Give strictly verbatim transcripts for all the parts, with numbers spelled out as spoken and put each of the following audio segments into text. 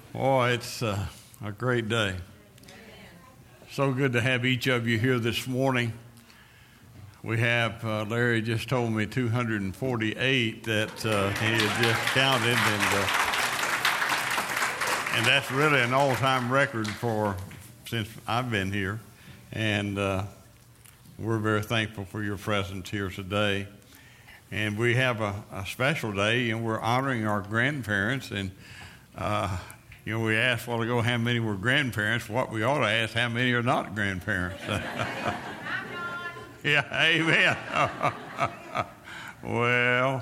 Boy, it's uh, a great day. So good to have each of you here this morning. We have, uh, Larry just told me, two hundred forty-eight that uh, he had just counted, and, uh, and that's really an all-time record for since I've been here. And uh, we're very thankful for your presence here today. And we have a, a special day, and we're honoring our grandparents. And uh, you know, we asked a while ago how many were grandparents. What we ought to ask, how many are not grandparents? Yeah, amen. Well,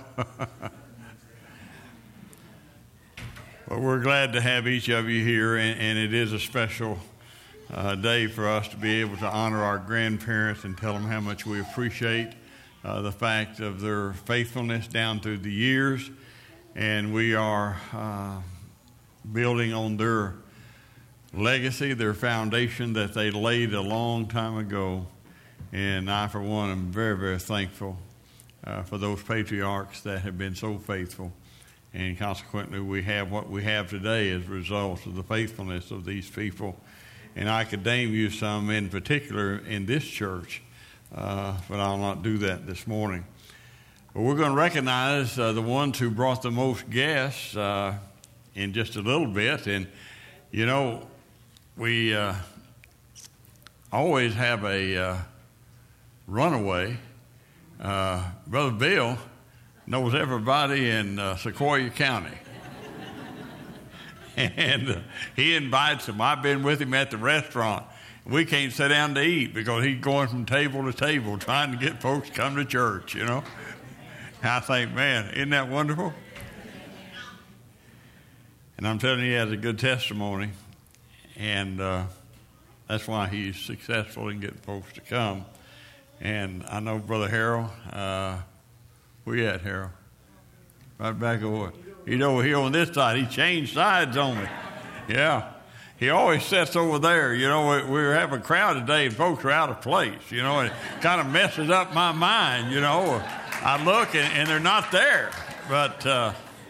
well, we're glad to have each of you here, and, and it is a special uh, day for us to be able to honor our grandparents and tell them how much we appreciate uh, the fact of their faithfulness down through the years, and we are uh, building on their legacy, their foundation that they laid a long time ago. And I, for one, am very, very thankful uh, for those patriarchs that have been so faithful. And consequently, we have what we have today as a result of the faithfulness of these people. And I could name you some in particular in this church, uh, but I'll not do that this morning. But we're going to recognize uh, the ones who brought the most guests uh, in just a little bit. And, you know, we uh, always have a uh, runaway. Uh, Brother Bill knows everybody in uh, Sequoyah County. And uh, he invites them. I've been with him at the restaurant. We can't sit down to eat because he's going from table to table trying to get folks to come to church, you know. I think, man, isn't that wonderful? And I'm telling you, he has a good testimony. And uh, that's why he's successful in getting folks to come. And I know Brother Harold, uh, where you at, Harold? Right back over. He's over here on this side. He changed sides on me. Yeah. He always sits over there. You know, we, we have a crowd today and folks are out of place, you know, and it kind of messes up my mind, you know. I look and, and they're not there. But, uh,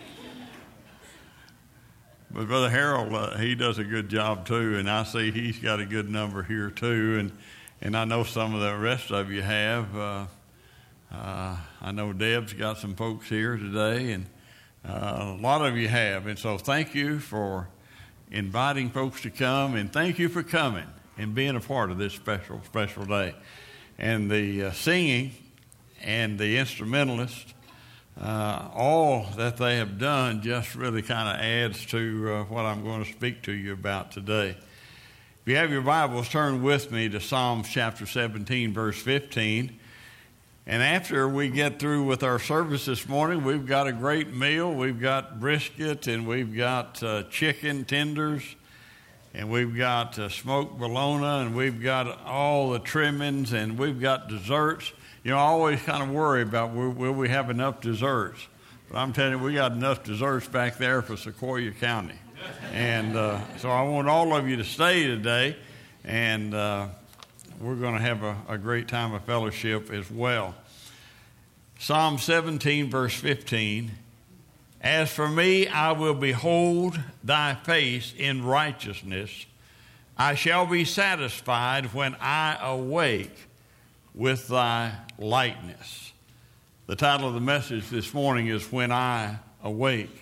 but Brother Harold, uh, he does a good job too, and I see he's got a good number here too. And And I know some of the rest of you have. Uh, uh, I know Deb's got some folks here today, and uh, a lot of you have. And so thank you for inviting folks to come, and thank you for coming and being a part of this special, special day. And the uh, singing and the instrumentalists, uh, all that they have done just really kind of adds to uh, what I'm going to speak to you about today. If you have your Bibles, turn with me to Psalms chapter seventeen, verse fifteen. And after we get through with our service this morning, we've got a great meal. We've got brisket, and we've got uh, chicken tenders, and we've got uh, smoked bologna, and we've got all the trimmings, and we've got desserts. You know, I always kind of worry about will, will we have enough desserts. But I'm telling you, we got enough desserts back there for Sequoyah County. And uh, so I want all of you to stay today, and uh, we're going to have a, a great time of fellowship as well. Psalm seventeen, verse fifteen, As for me, I will behold thy face in righteousness. I shall be satisfied when I awake with thy likeness. The title of the message this morning is When I Awake.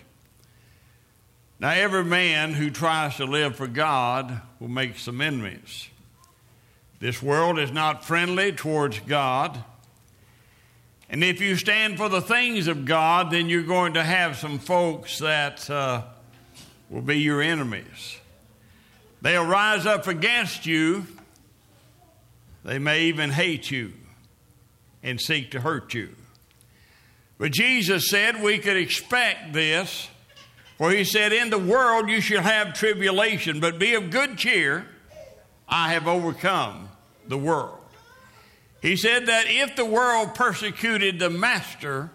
Now, every man who tries to live for God will make some enemies. This world is not friendly towards God. And if you stand for the things of God, then you're going to have some folks that uh, will be your enemies. They'll rise up against you. They may even hate you and seek to hurt you. But Jesus said we could expect this. For he said, in the world you shall have tribulation, but be of good cheer. I have overcome the world. He said that if the world persecuted the master,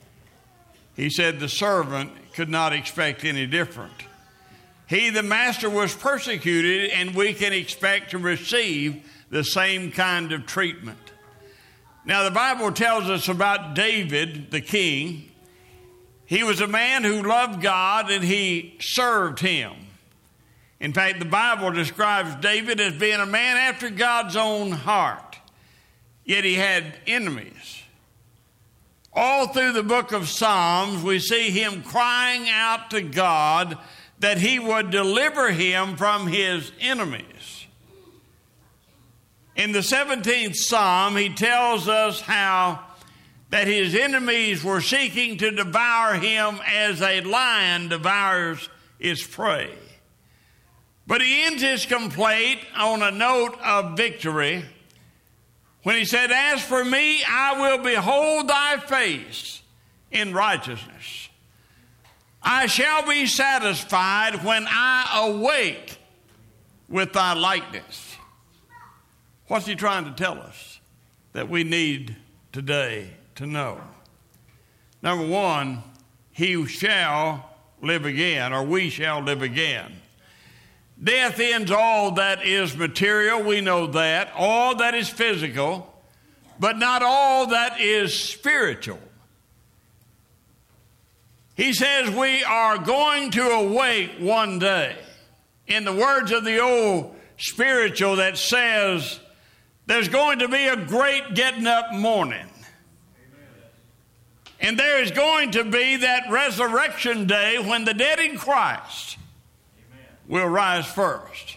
he said the servant could not expect any different. He, the master, was persecuted, and we can expect to receive the same kind of treatment. Now, the Bible tells us about David, the king. He was a man who loved God, and he served him. In fact, the Bible describes David as being a man after God's own heart. Yet he had enemies. All through the book of Psalms, we see him crying out to God that he would deliver him from his enemies. In the seventeenth Psalm, he tells us how that his enemies were seeking to devour him as a lion devours its prey. But he ends his complaint on a note of victory when he said, "As for me, I will behold thy face in righteousness. I shall be satisfied when I awake with thy likeness." What's he trying to tell us that we need today to know? Number one, he shall live again, or we shall live again. Death ends all that is material, we know that, all that is physical, but not all that is spiritual. He says we are going to awake one day. In the words of the old spiritual that says, there's going to be a great getting up morning. And there is going to be that resurrection day when the dead in Christ will rise first.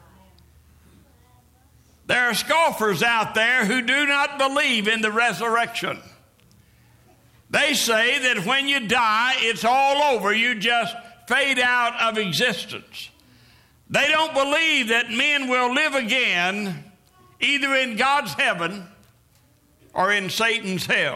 There are scoffers out there who do not believe in the resurrection. They say that when you die, it's all over. You just fade out of existence. They don't believe that men will live again either in God's heaven or in Satan's hell.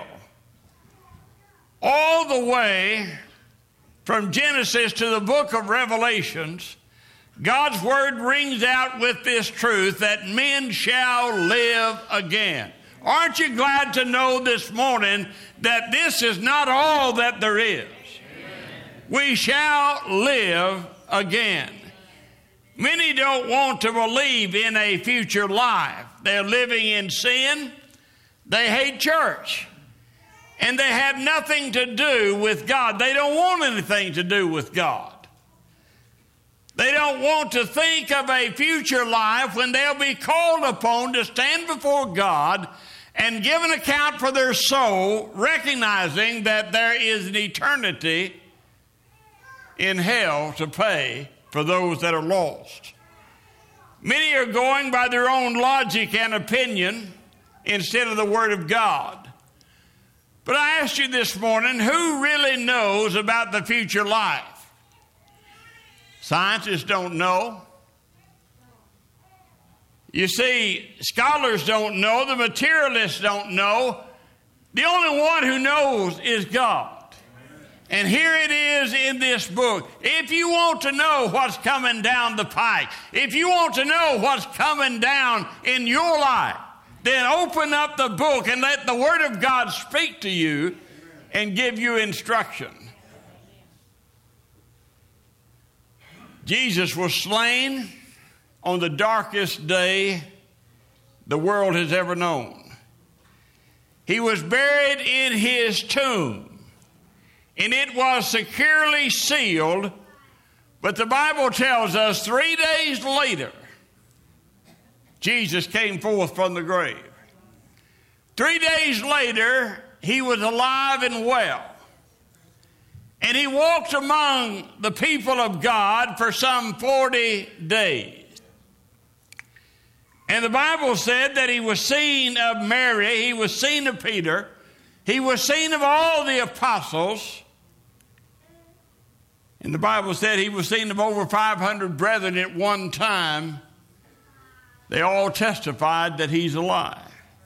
All the way from Genesis to the book of Revelations, God's word rings out with this truth that men shall live again. Aren't you glad to know this morning that this is not all that there is? Amen. We shall live again. Many don't want to believe in a future life. They're living in sin. They hate church. And they have nothing to do with God. They don't want anything to do with God. They don't want to think of a future life when they'll be called upon to stand before God and give an account for their soul, recognizing that there is an eternity in hell to pay for those that are lost. Many are going by their own logic and opinion instead of the Word of God. But I asked you this morning, who really knows about the future life? Scientists don't know. You see, scholars don't know. The materialists don't know. The only one who knows is God. And here it is in this book. If you want to know what's coming down the pike, if you want to know what's coming down in your life, then open up the book and let the Word of God speak to you and give you instruction. Jesus was slain on the darkest day the world has ever known. He was buried in his tomb, and it was securely sealed, but the Bible tells us three days later, Jesus came forth from the grave. Three days later, he was alive and well. And he walked among the people of God for some forty days. And the Bible said that he was seen of Mary, he was seen of Peter, he was seen of all the apostles. And the Bible said he was seen of over five hundred brethren at one time. They all testified that he's alive.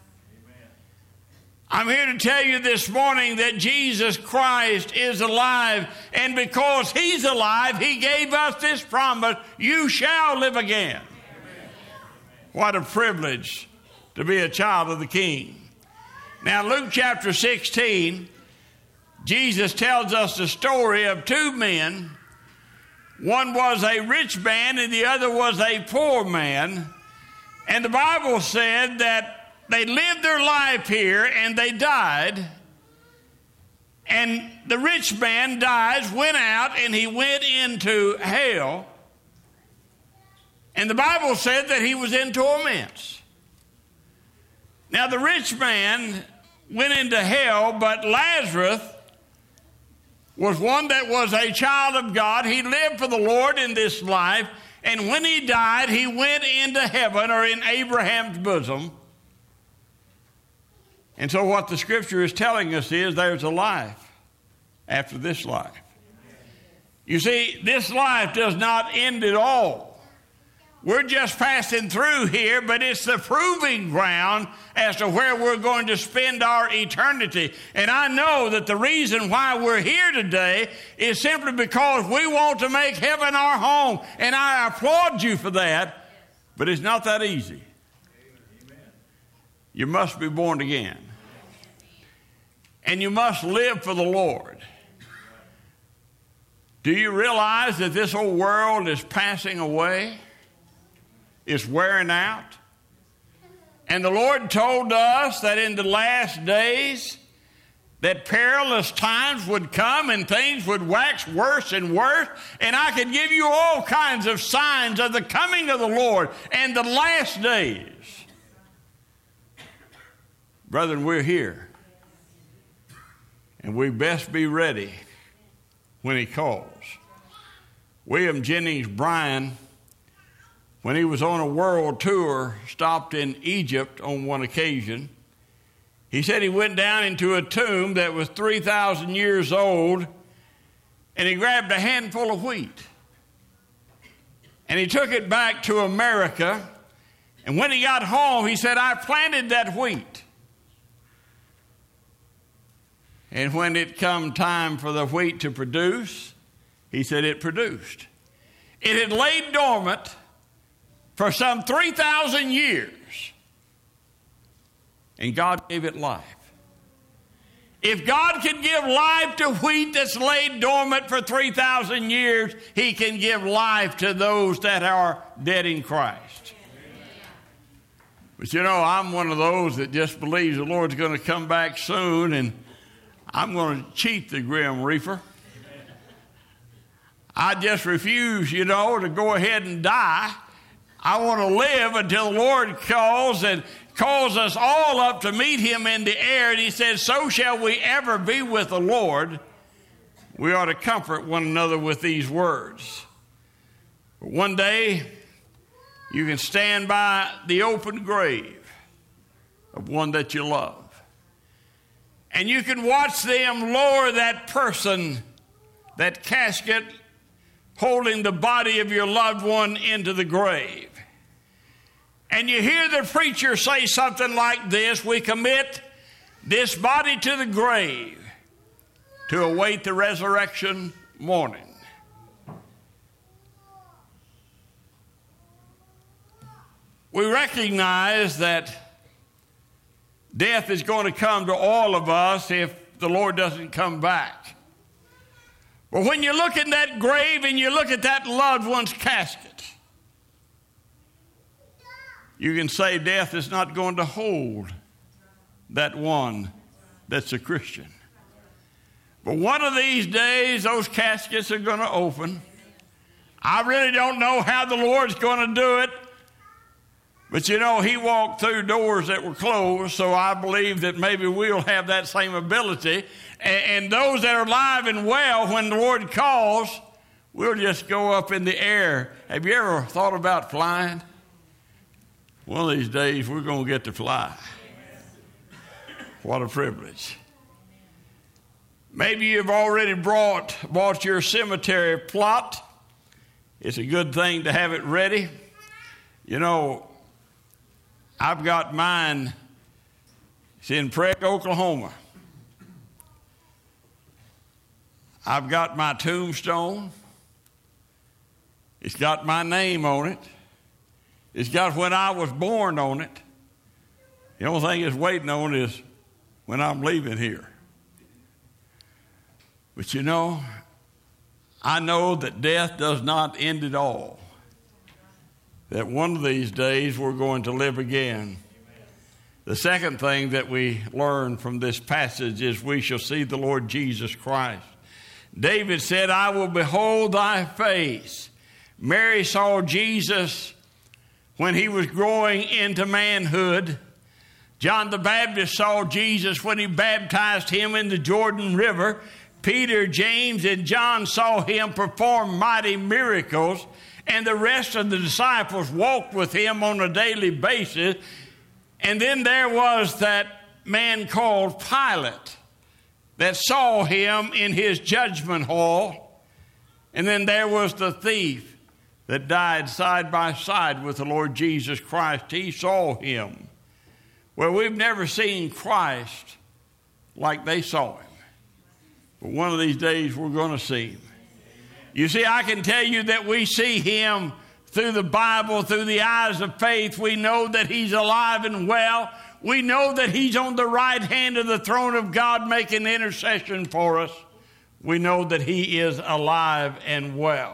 I'm here to tell you this morning that Jesus Christ is alive, and because he's alive, he gave us this promise, you shall live again. Amen. What a privilege to be a child of the King. Now, Luke chapter sixteen, Jesus tells us the story of two men. One was a rich man and the other was a poor man. And the Bible said that they lived their life here and they died. And the rich man dies, went out, and he went into hell. And the Bible said that he was in torments. Now the rich man went into hell, but Lazarus was one that was a child of God. He lived for the Lord in this life, and when he died, he went into heaven, or in Abraham's bosom. And so what the Scripture is telling us is there's a life after this life. You see, this life does not end at all. We're just passing through here, but it's the proving ground as to where we're going to spend our eternity. And I know that the reason why we're here today is simply because we want to make heaven our home. And I applaud you for that, but it's not that easy. You must be born again. And you must live for the Lord. Do you realize that this old world is passing away? It's wearing out. And the Lord told us that in the last days that perilous times would come and things would wax worse and worse. And I could give you all kinds of signs of the coming of the Lord and the last days. Brethren, we're here. And we best be ready when he calls. William Jennings Bryan, when he was on a world tour, stopped in Egypt on one occasion. He said he went down into a tomb that was three thousand years old, and he grabbed a handful of wheat. And he took it back to America, and when he got home, he said, I planted that wheat. And when it come time for the wheat to produce, he said it produced. It had laid dormant for some three thousand years, and God gave it life. If God can give life to wheat that's laid dormant for three thousand years, he can give life to those that are dead in Christ. But you know, I'm one of those that just believes the Lord's going to come back soon, and I'm going to cheat the grim reaper. I just refuse, you know, to go ahead and die. I want to live until the Lord calls and calls us all up to meet him in the air. And he says, so shall we ever be with the Lord. We ought to comfort one another with these words. But one day, you can stand by the open grave of one that you love. And you can watch them lower that person, that casket, holding the body of your loved one into the grave. And you hear the preacher say something like this: we commit this body to the grave to await the resurrection morning. We recognize that death is going to come to all of us if the Lord doesn't come back. But when you look in that grave and you look at that loved one's casket, you can say death is not going to hold that one that's a Christian. But one of these days, those caskets are going to open. I really don't know how the Lord's going to do it. But you know, he walked through doors that were closed, so I believe that maybe we'll have that same ability. And, and those that are alive and well, when the Lord calls, we'll just go up in the air. Have you ever thought about flying? One of these days, we're going to get to fly. What a privilege. Maybe you've already brought, bought your cemetery plot. It's a good thing to have it ready. You know, I've got mine. It's in Prairie, Oklahoma. I've got my tombstone. It's got my name on it. It's got when I was born on it. The only thing it's waiting on is when I'm leaving here. But you know, I know that death does not end at all. That one of these days we're going to live again. The second thing that we learn from this passage is we shall see the Lord Jesus Christ. David said, I will behold thy face. Mary saw Jesus when he was growing into manhood. John the Baptist saw Jesus when he baptized him in the Jordan River. Peter, James, and John saw him perform mighty miracles, and the rest of the disciples walked with him on a daily basis. And then there was that man called Pilate that saw him in his judgment hall. And then there was the thief that died side by side with the Lord Jesus Christ. He saw him. Well, we've never seen Christ like they saw him. But one of these days we're going to see him. You see, I can tell you that we see him through the Bible, through the eyes of faith. We know that he's alive and well. We know that he's on the right hand of the throne of God making intercession for us. We know that he is alive and well.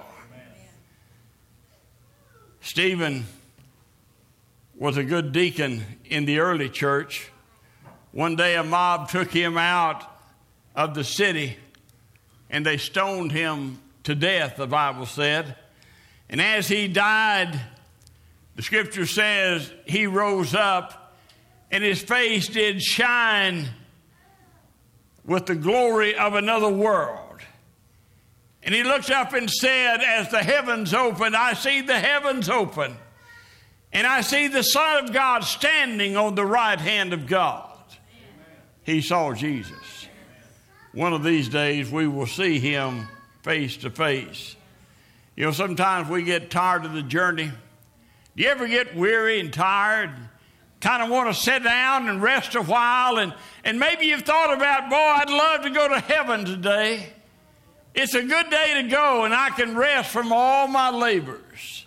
Stephen was a good deacon in the early church. One day a mob took him out of the city, and they stoned him to death, the Bible said. And as he died, the scripture says he rose up, and his face did shine with the glory of another world. And he looked up and said, as the heavens opened, I see the heavens open, and I see the Son of God standing on the right hand of God. He saw Jesus. One of these days we will see him face to face. You know, sometimes we get tired of the journey. Do you ever get weary and tired? Kind of want to sit down and rest a while, and, and maybe you've thought about, boy, I'd love to go to heaven today. It's a good day to go, and I can rest from all my labors.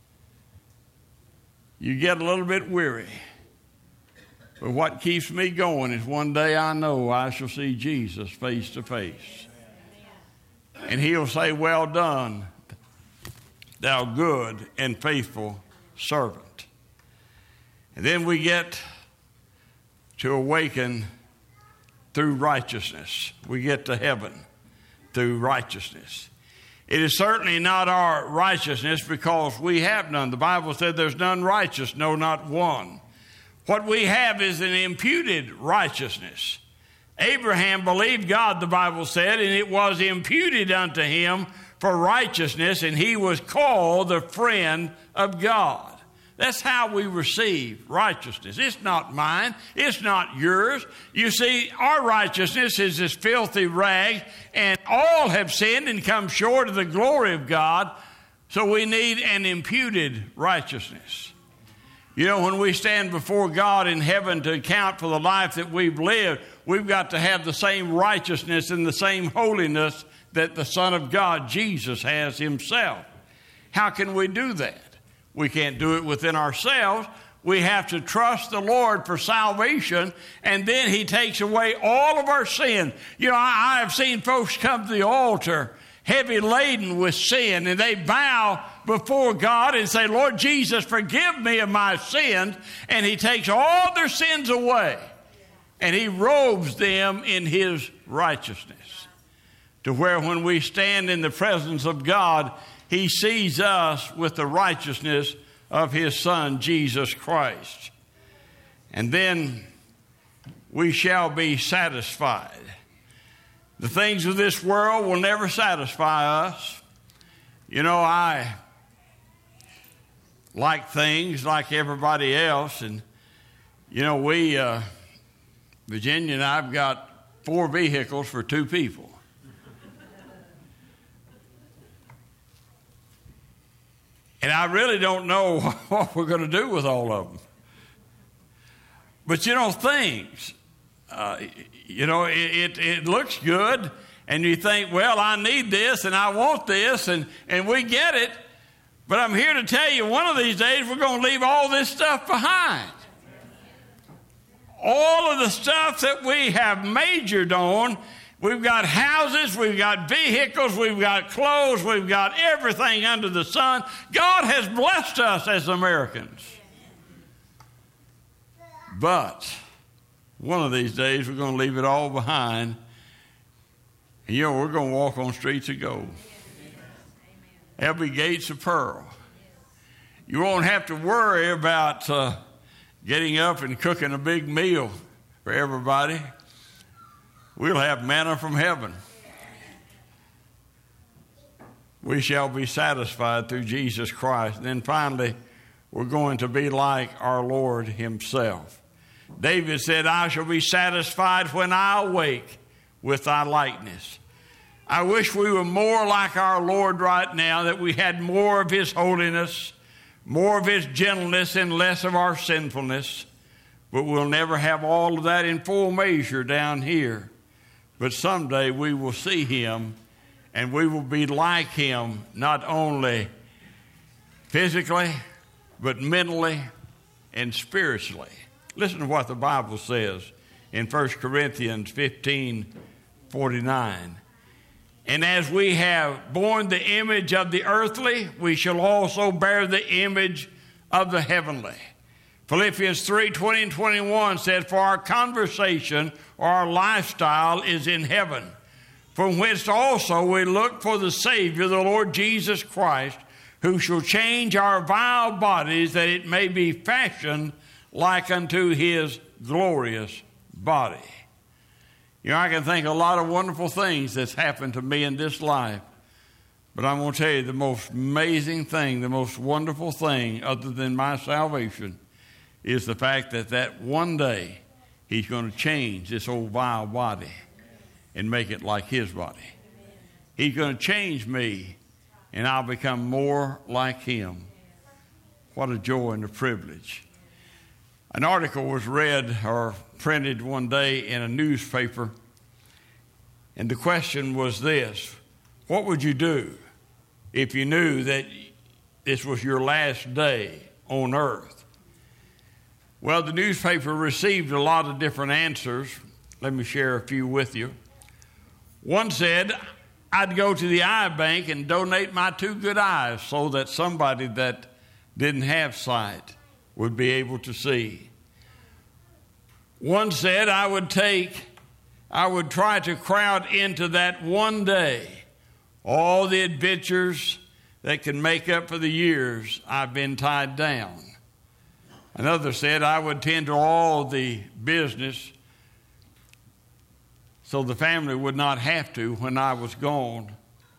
You get a little bit weary. But what keeps me going is one day I know I shall see Jesus face to face. And he'll say, well done, thou good and faithful servant. And then we get to awaken through righteousness. We get to heaven through righteousness. It is certainly not our righteousness, because we have none. The Bible said there's none righteous, no, not one. What we have is an imputed righteousness. Abraham believed God, the Bible said, and it was imputed unto him for righteousness, and he was called the friend of God. That's how we receive righteousness. It's not mine. It's not yours. You see, our righteousness is this filthy rag, and all have sinned and come short of the glory of God, so we need an imputed righteousness. You know, when we stand before God in heaven to account for the life that we've lived, we've got to have the same righteousness and the same holiness that the Son of God, Jesus, has himself. How can we do that? We can't do it within ourselves. We have to trust the Lord for salvation, and then he takes away all of our sin. You know, I, I have seen folks come to the altar heavy laden with sin, and they bow before God and say, Lord Jesus, forgive me of my sins. And he takes all their sins away, and he robes them in his righteousness, to where when we stand in the presence of God, he sees us with the righteousness of his Son, Jesus Christ. And then we shall be satisfied. The things of this world will never satisfy us. You know, I like things like everybody else. And, you know, we, uh, Virginia and I have got four vehicles for two people. And I really don't know what we're going to do with all of them. But, you know, things, uh, you know, it, it, it looks good, and you think, well, I need this, and I want this, and, and we get it. But I'm here to tell you, one of these days, we're going to leave all this stuff behind. All of the stuff that we have majored on. We've got houses, we've got vehicles, we've got clothes, we've got everything under the sun. God has blessed us as Americans. But one of these days, we're going to leave it all behind. And, you know, we're going to walk on streets of gold. There'll be gates of pearl. You won't have to worry about uh, getting up and cooking a big meal for everybody. We'll have manna from heaven. We shall be satisfied through Jesus Christ. And then finally, we're going to be like our Lord himself. David said, I shall be satisfied when I awake with thy likeness. I wish we were more like our Lord right now, that we had more of his holiness, more of his gentleness, and less of our sinfulness. But we'll never have all of that in full measure down here. But someday we will see him, and we will be like him, not only physically, but mentally and spiritually. Listen to what the Bible says in First Corinthians fifteen forty-nine. And as we have borne the image of the earthly, we shall also bear the image of the heavenly. Philippians three twenty and twenty-one said, for our conversation or our lifestyle is in heaven, from whence also we look for the Savior, the Lord Jesus Christ, who shall change our vile bodies, that it may be fashioned like unto his glorious body. You know, I can think of a lot of wonderful things that's happened to me in this life, but I'm going to tell you the most amazing thing, the most wonderful thing other than my salvation is the fact that that one day he's going to change this old vile body and make it like his body. He's going to change me, and I'll become more like him. What a joy and a privilege. An article was read or printed one day in a newspaper, and the question was this: what would you do if you knew that this was your last day on earth? Well, the newspaper received a lot of different answers. Let me share a few with you. One said, I'd go to the eye bank and donate my two good eyes so that somebody that didn't have sight would be able to see. One said, I would take, I would try to crowd into that one day all the adventures that can make up for the years I've been tied down. Another said, I would tend to all the business so the family would not have to when I was gone.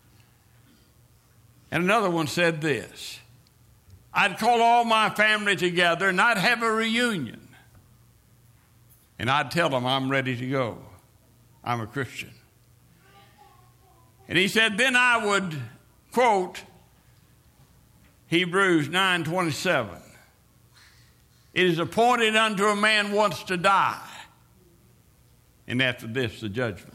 And another one said this: I'd call all my family together and I'd have a reunion. And I'd tell them I'm ready to go. I'm a Christian. And he said, then I would quote Hebrews nine twenty-seven. It is appointed unto a man once to die, and after this the judgment.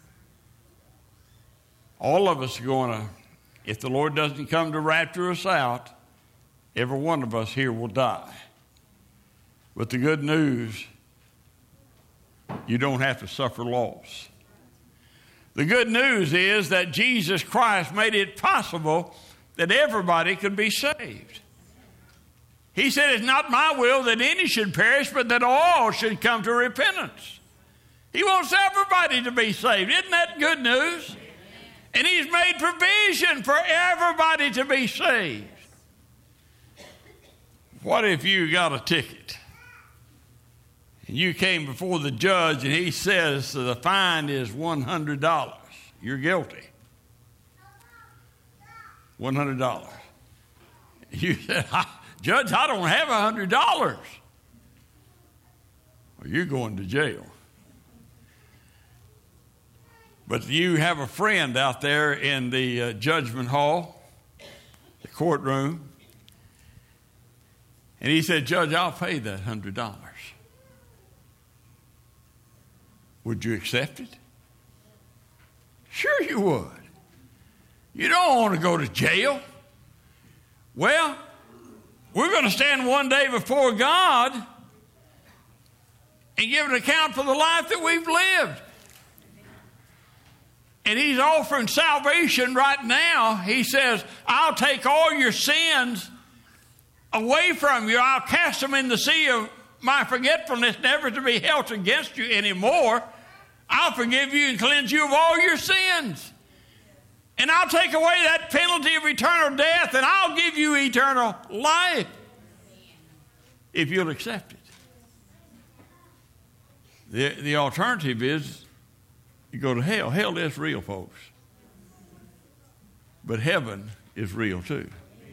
All of us are going to, if the Lord doesn't come to rapture us out, every one of us here will die. But the good news, you don't have to suffer loss. The good news is that Jesus Christ made it possible that everybody could be saved. He said, it's not my will that any should perish, but that all should come to repentance. He wants everybody to be saved. Isn't that good news? And he's made provision for everybody to be saved. What if you got a ticket and you came before the judge and he says the fine is one hundred dollars? You're guilty. one hundred dollars. You said, Judge, I don't have one hundred dollars. Well, you're going to jail. But you have a friend out there in the uh, judgment hall, the courtroom, and he said, Judge, I'll pay that one hundred dollars. Would you accept it? Sure you would. You don't want to go to jail. Well, we're going to stand one day before God and give an account for the life that we've lived. And he's offering salvation right now. He says, I'll take all your sins away from you. I'll cast them in the sea of my forgetfulness, never to be held against you anymore. I'll forgive you and cleanse you of all your sins. And I'll take away that penalty of eternal death, and I'll give you eternal life if you'll accept it. The, the alternative is you go to hell. Hell is real, folks. But heaven is real too.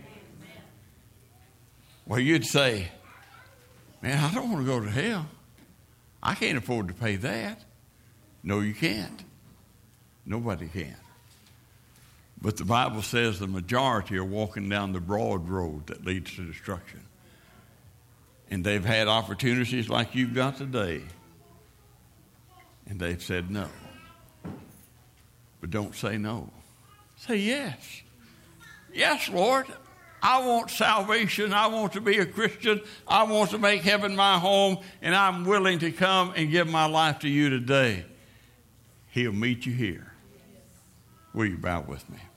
Well, you'd say, man, I don't want to go to hell. I can't afford to pay that. No, you can't. Nobody can. But the Bible says the majority are walking down the broad road that leads to destruction. And they've had opportunities like you've got today. And they've said no. But don't say no. Say yes. Yes, Lord. I want salvation. I want to be a Christian. I want to make heaven my home. And I'm willing to come and give my life to you today. He'll meet you here. Will you bow with me?